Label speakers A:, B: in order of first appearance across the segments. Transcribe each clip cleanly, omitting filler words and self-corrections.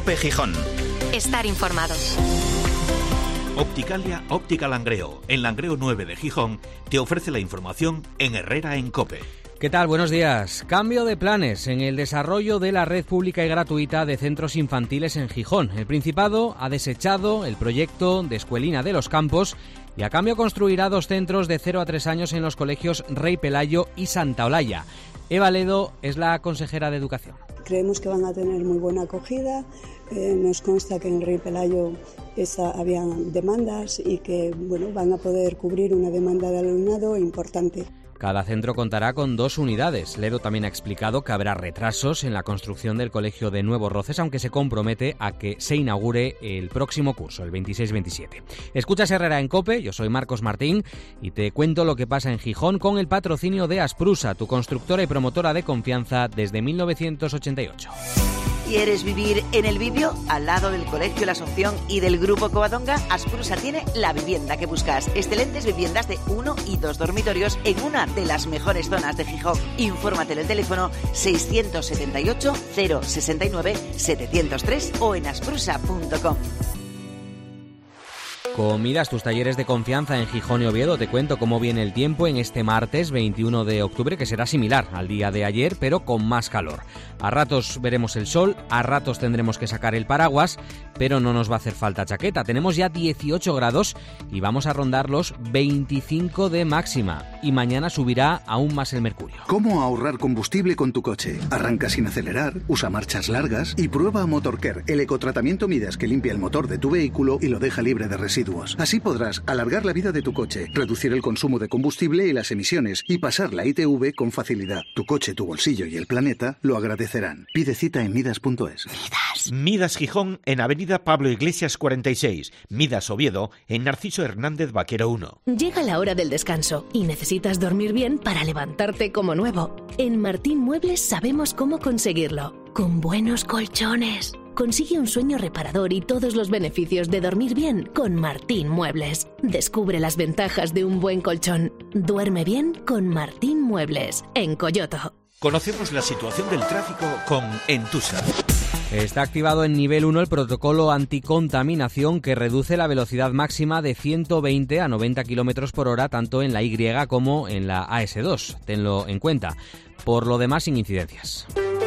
A: COPE Gijón.
B: Estar informados.
A: Opticalia Óptica Langreo, en Langreo 9 de Gijón, te ofrece la información en Herrera en COPE.
C: ¿Qué tal? Buenos días. Cambio de planes en el desarrollo de la red pública y gratuita de centros infantiles en Gijón. El Principado ha desechado el proyecto de Escuelina de los Campos y a cambio construirá 2 centros de 0 a 3 años en los colegios Rey Pelayo y Santa Olalla. Eva Ledo es la consejera de Educación.
D: Creemos que van a tener muy buena acogida. Nos consta que en Rey Pelayo había demandas y que van a poder cubrir una demanda de alumnado importante.
C: Cada centro contará con 2 unidades. Ledo también ha explicado que habrá retrasos en la construcción del colegio de Nuevos Roces, aunque se compromete a que se inaugure el próximo curso, el 26-27. Escuchas Herrera en COPE, yo soy Marcos Martín y te cuento lo que pasa en Gijón con el patrocinio de Asprusa, tu constructora y promotora de confianza desde 1988.
E: ¿Quieres vivir en el Bibio? Al lado del Colegio La Asunción y del Grupo Covadonga, Asprusa tiene la vivienda que buscas. Excelentes viviendas de 1 y 2 dormitorios en una de las mejores zonas de Gijón. Infórmate en el teléfono 678 069 703 o en asprusa.com.
C: Comidas tus talleres de confianza en Gijón y Oviedo. Te cuento cómo viene el tiempo en este martes 21 de octubre, que será similar al día de ayer, pero con más calor. A ratos veremos el sol, a ratos tendremos que sacar el paraguas, pero no nos va a hacer falta chaqueta. Tenemos ya 18 grados y vamos a rondar los 25 de máxima. Y mañana subirá aún más el mercurio.
F: ¿Cómo ahorrar combustible con tu coche? Arranca sin acelerar, usa marchas largas y prueba Motorcare, el ecotratamiento Midas que limpia el motor de tu vehículo y lo deja libre de residuos. Así podrás alargar la vida de tu coche, reducir el consumo de combustible y las emisiones y pasar la ITV con facilidad. Tu coche, tu bolsillo y el planeta lo agradecerán. Pide cita en midas.es.
A: Midas Gijón en Avenida Pablo Iglesias 46. Midas Oviedo en Narciso Hernández Vaquero 1.
G: Llega la hora del descanso y necesitas dormir bien para levantarte como nuevo. En Martín Muebles sabemos cómo conseguirlo. Con buenos colchones. Consigue un sueño reparador y todos los beneficios de dormir bien con Martín Muebles. Descubre las ventajas de un buen colchón. Duerme bien con Martín Muebles, en Coyoto.
A: Conocemos la situación del tráfico con Entusa.
C: Está activado en nivel 1 el protocolo anticontaminación que reduce la velocidad máxima de 120 a 90 km por hora tanto en la Y como en la AS2. Tenlo en cuenta. Por lo demás, sin incidencias.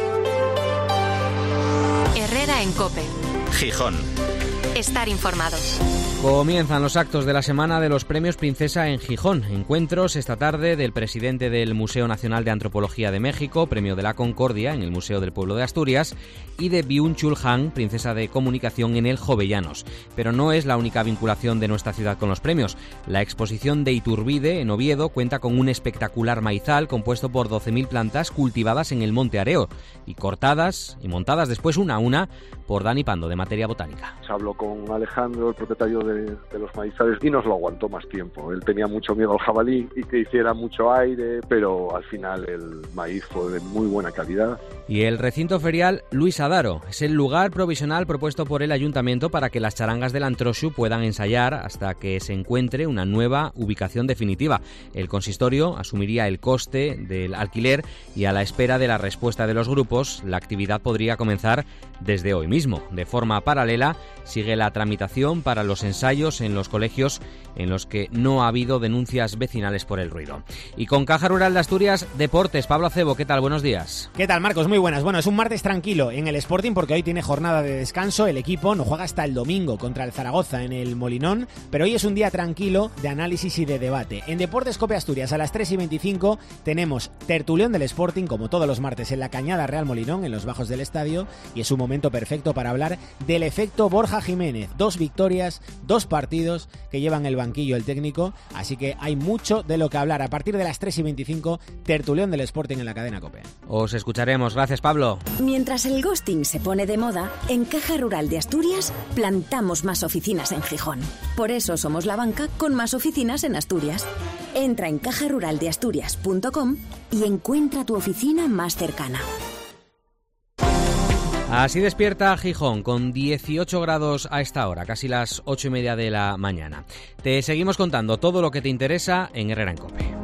B: Herrera en COPE.
A: Gijón.
B: Estar informados.
C: Comienzan los actos de la semana de los premios Princesa en Gijón. Encuentros esta tarde del presidente del Museo Nacional de Antropología de México, Premio de la Concordia en el Museo del Pueblo de Asturias, y de Byung-Chul Han, Princesa de Comunicación en el Jovellanos. Pero no es la única vinculación de nuestra ciudad con los premios. La exposición de Iturbide en Oviedo cuenta con un espectacular maizal compuesto por 12.000 plantas cultivadas en el Monte Areo y cortadas y montadas después una a una por Dani Pando de Materia Botánica.
H: Habló con Alejandro, el propietario de los maizales, y nos lo aguantó más tiempo. Él tenía mucho miedo al jabalí y que hiciera mucho aire, pero al final el maíz fue de muy buena calidad.
C: Y el recinto ferial Luis Adaro es el lugar provisional propuesto por el ayuntamiento para que las charangas del Antroxu puedan ensayar hasta que se encuentre una nueva ubicación definitiva. El consistorio asumiría el coste del alquiler y a la espera de la respuesta de los grupos, la actividad podría comenzar desde hoy mismo. De forma paralela, sigue la tramitación para los ensayos en los colegios en los que no ha habido denuncias vecinales por el ruido. Y con Caja Rural de Asturias, Deportes. Pablo Acebo, ¿qué tal? Buenos días.
I: ¿Qué tal, Marcos? Muy buenas. Bueno, es un martes tranquilo en el Sporting porque hoy tiene jornada de descanso. El equipo no juega hasta el domingo contra el Zaragoza en el Molinón, pero hoy es un día tranquilo de análisis y de debate. En Deportes COPE Asturias a las 3:25 tenemos tertulión del Sporting, como todos los martes, en la Cañada Real Molinón, en los bajos del estadio, y es un momento perfecto para hablar del efecto Borja Jiménez. 2 victorias, 2 partidos que llevan el banquillo el técnico, así que hay mucho de lo que hablar. A partir de las 3:25, tertulión del Sporting en la cadena COPE.
C: Os escucharemos. Gracias, Pablo.
J: Mientras el ghosting se pone de moda, en Caja Rural de Asturias plantamos más oficinas en Gijón. Por eso somos la banca con más oficinas en Asturias. Entra en cajaruraldeasturias.com y encuentra tu oficina más cercana.
C: Así despierta Gijón, con 18 grados a esta hora, casi las 8:30 de la mañana. Te seguimos contando todo lo que te interesa en Herrera en COPE.